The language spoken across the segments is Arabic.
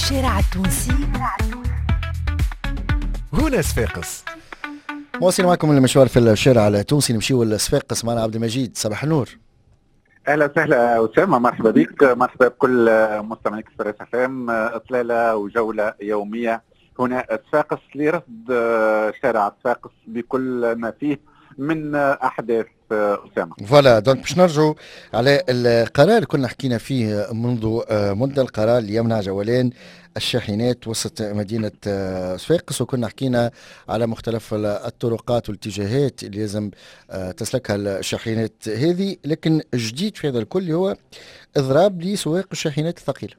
الشارع التونسي هنا صفاقس. مواصل معكم المشوار في الشارع التونسي، نمشيو لصفاقس معنا عبد المجيد. صباح النور. اهلا وسهلا اسامه، مرحبا بك، مرحبا بكل مستمعيك اكسبريس اف ام. اطلاله وجوله يوميه هنا صفاقس لرصد شارع صفاقس بكل ما فيه من احداث اسامه. فوالا دونك باش نرجعوا على القرار اللي كنا حكينا فيه منذ مده، القرار اللي يمنع جولان الشاحنات وسط مدينة صفاقس، وكنا حكينا على مختلف الطرقات والاتجاهات اللي لازم تسلكها الشاحنات هذه. لكن الجديد في هذا الكل هو إضراب لسواق الشاحنات الثقيلة.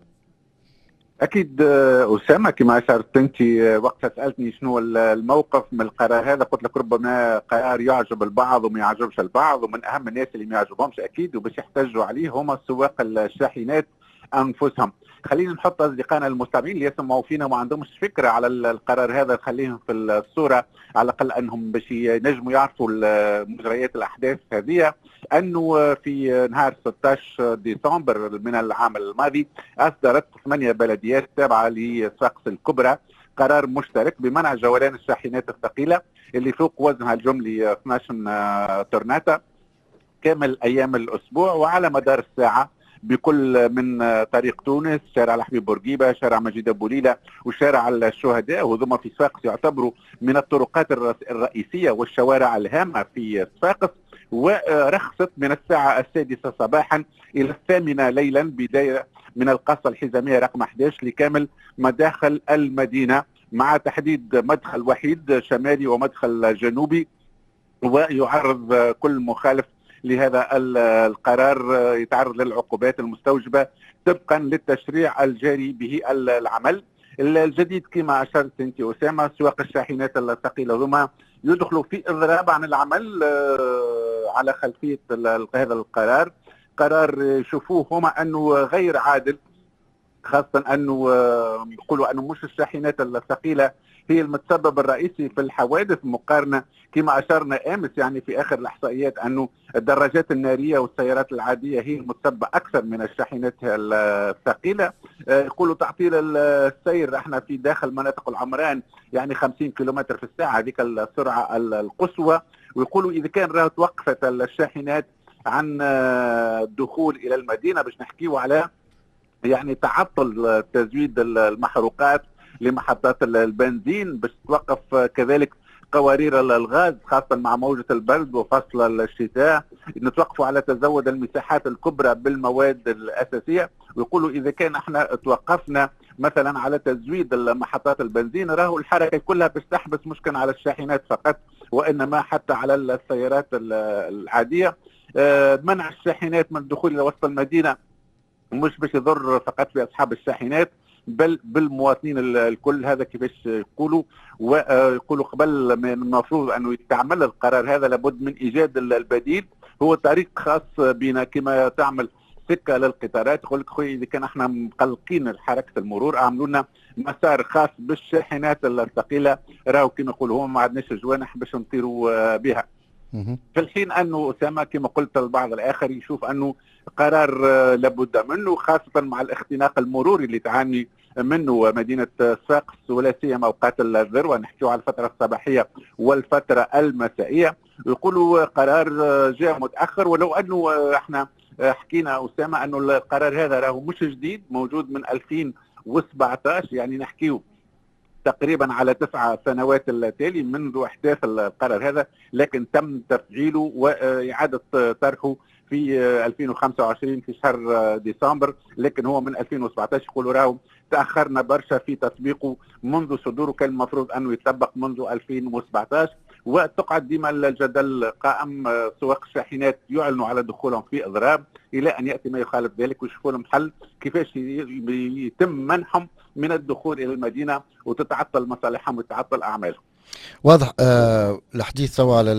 اكيد اسامه، كما اشرت انت وقت سالتني شنو الموقف من القرار هذا، قلت لك ربما قرار يعجب البعض وما يعجبش البعض، ومن اهم الناس اللي ما يعجبهمش اكيد وباش يحتجوا عليه هما سواق الشاحنات انفسهم. خلينا نحط اصدقائنا المستمعين اللي يسمعوا فينا وما عندهمش فكره على القرار هذا، نخليهم في الصوره على الاقل انهم باش ينجموا يعرفوا مجريات الاحداث هذه. انه في نهار 16 ديسمبر من العام الماضي اصدرت 8 بلديات تابعه لصفاقس الكبرى قرار مشترك بمنع جولان الشاحنات الثقيله اللي فوق وزنها الجملي 12 طرناطه كامل ايام الاسبوع وعلى مدار الساعه بكل من طريق تونس، شارع الحبيب بورقيبه، شارع مجيد ابو ليله، وشارع الشهداء، وهذوما في صفاقس يعتبروا من الطرقات الرئيسيه والشوارع الهامه في صفاقس. ورخصت من الساعه 6 صباحا الى 8 ليلا بدايه من القصه الحزاميه رقم 11 لكامل مداخل المدينه، مع تحديد مدخل وحيد شمالي ومدخل جنوبي. ويعرض كل مخالف لهذا القرار يتعرض للعقوبات المستوجبه طبقا للتشريع الجاري به العمل. الجديد كما اشرت انت اسامه، سواق الشاحنات الثقيله هما يدخلوا في اضراب عن العمل على خلفيه هذا القرار. قرار يشوفوه هما انه غير عادل، خاصه انه يقولوا انه مش الشاحنات الثقيله هي المتسبب الرئيسي في الحوادث، مقارنه كما اشرنا امس يعني في اخر الاحصائيات انه الدراجات الناريه والسيارات العاديه هي المتسببه اكثر من الشاحنات الثقيله. يقولوا تعطيل السير، احنا في داخل مناطق العمران يعني 50 كيلومتر في الساعه، هذيك السرعه القصوى. ويقولوا اذا كان راه توقفت الشاحنات عن الدخول الى المدينه باش نحكيوا على يعني تعطل تزويد المحروقات لمحطات البنزين، باش توقف كذلك قوارير الغاز خاصة مع موجة البرد وفصل الشتاء، نتوقفوا على تزود المساحات الكبرى بالمواد الأساسية. ويقولوا إذا كان احنا توقفنا مثلا على تزويد محطات البنزين راهو الحركة كلها باش تحبس، مش كان على الشاحنات فقط وإنما حتى على السيارات العادية. منع الشاحنات من الدخول إلى وسط المدينة مش باش يضر فقط بأصحاب الشاحنات بل بالمواطنين الكل. هذا كيفاش يقولوا، ويقولوا قبل من المفروض انه يتعمل القرار هذا لابد من ايجاد البديل، هو طريق خاص بنا كما تعمل سكه للقطارات. يقول لك خويا اذا كان احنا مقلقين حركه المرور اعملوا لنا مسار خاص بالشاحنات الثقيله، راهو كما يقولوا هم ما عندناش جوانح باش نطيروا بها. في الحين انه اسامه كما قلت البعض الاخر يشوف انه قرار لابد منه، خاصه مع الاختناق المروري اللي تعاني منه مدينه صفاقس ولا سيما اوقات الذروه، نحكيو على الفتره الصباحيه والفتره المسائيه. يقولوا قرار جاء متاخر، ولو انه احنا حكينا اسامه انه القرار هذا راهو مش جديد، موجود من 2017، يعني نحكيو تقريبا على 9 سنوات التالي منذ احداث القرار هذا، لكن تم تفعيله واعاده طرحه في 2025 في شهر ديسمبر، لكن هو من 2017. يقولوا راهو تاخرنا برشا في تطبيقه منذ صدوره، كان المفروض انه يطبق منذ 2017. وتقعد ديما الجدل قائم، سواق الشاحنات يعلنوا على دخولهم في اضراب الى ان ياتي ما يخالف ذلك ويشوفوا لهم حل كيفاش يتم منحهم من الدخول الى المدينه وتتعطل مصالحهم وتتعطل اعمالهم. واضح. الحديث توا على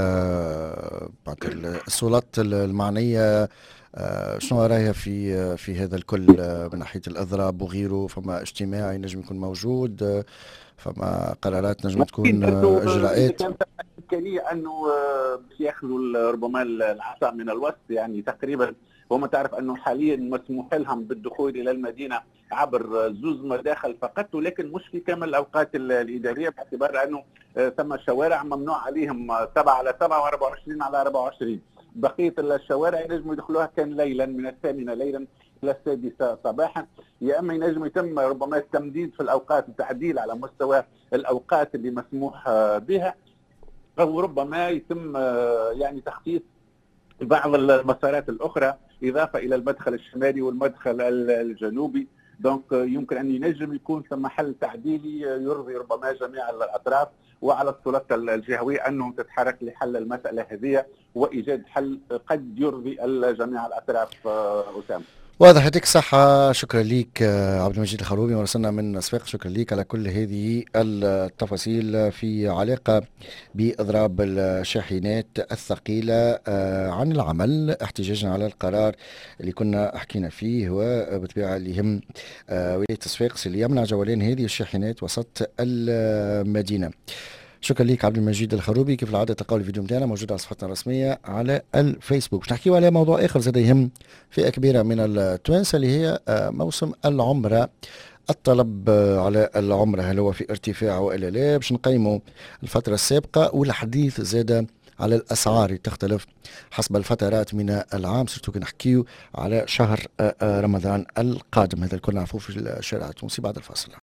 بعد السلطات المعنيه، شنو رايها في هذا الكل من ناحيه الاضراب وغيره؟ فما اجتماع نجم يكون موجود، فما قرارات نجم تكون اجراءات. إمكانية أنه باش ياخذوا ربما العصا من الوسط، يعني تقريبا وما تعرف أنه حاليا مسموح لهم بالدخول إلى المدينة عبر زوز مداخل فقط، ولكن مش في كامل الأوقات الإدارية، باعتبار أنه ثم شوارع ممنوع عليهم 7 على 7 و24 على 24. بقية الشوارع ينجموا يدخلوها كان ليلا من 8 ليلا إلى 6 صباحا، يا اما ينجم يتم ربما التمديد في الاوقات، التعديل على مستوى الاوقات اللي مسموح بها، او ربما يتم يعني تخصيص بعض المسارات الاخرى اضافه الى المدخل الشمالي والمدخل الجنوبي. دونك يمكن ان ينجم يكون ثم حل تعديلي يرضي ربما جميع الاطراف، وعلى السلطه الجهويه انه تتحرك لحل المساله هذه وايجاد حل قد يرضي جميع الاطراف. اسامه واضح، يعطيك الصحة. شكرا ليك عبد المجيد الخروبي مراسلنا من صفاقس. شكرا ليك على كل هذه التفاصيل في علاقة بإضراب الشاحنات الثقيلة عن العمل، احتجاجا على القرار اللي كنا حكينا فيه، وبطبيعة اللي يهم ولاية صفاقس اللي يمنع جولان هذه الشاحنات وسط المدينة. شكرا ليك عبد المجيد الخروبي. كيف العاده تلقاو الفيديو نتاعنا موجود على صفحتنا الرسميه على الفيسبوك. باش نحكيو على موضوع اخر زاد يهم فئه كبيره من التوانسه اللي هي موسم العمره. الطلب على العمره هل هو في ارتفاع والا لا؟ باش نقيموا الفتره السابقه والحديث زاد على الاسعار تختلف حسب الفترات من العام، سورتو كنحكيو على شهر رمضان القادم. هذا الكل نعرفوه في الشارع التونسي. بعد الفاصل